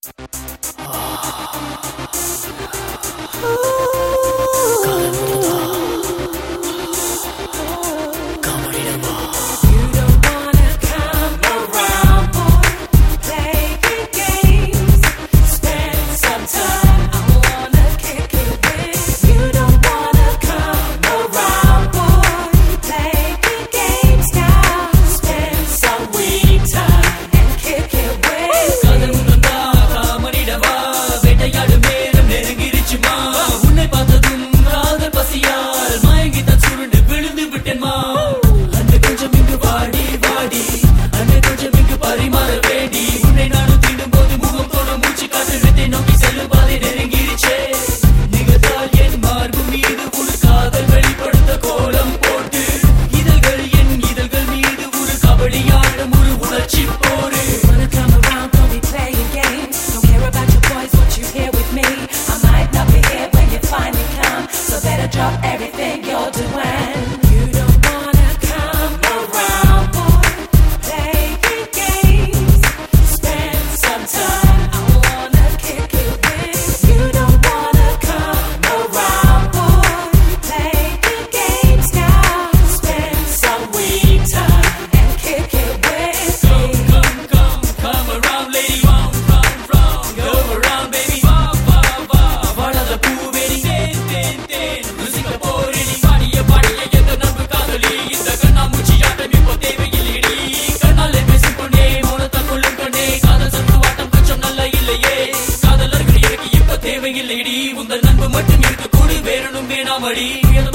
Everything you're doing, you don't wanna come around, boy, playing games. Spend some time, I wanna kick it with. You don't wanna come around, boy, playing games now. Spend some weed time and kick it with me. Come around, lady, round, go around, baby, what are the poo, baby, ten. தேவையில்லைடி உங்கள் நண்பு மட்டும் இருக்க கூடி வேறனும் வேணாமடி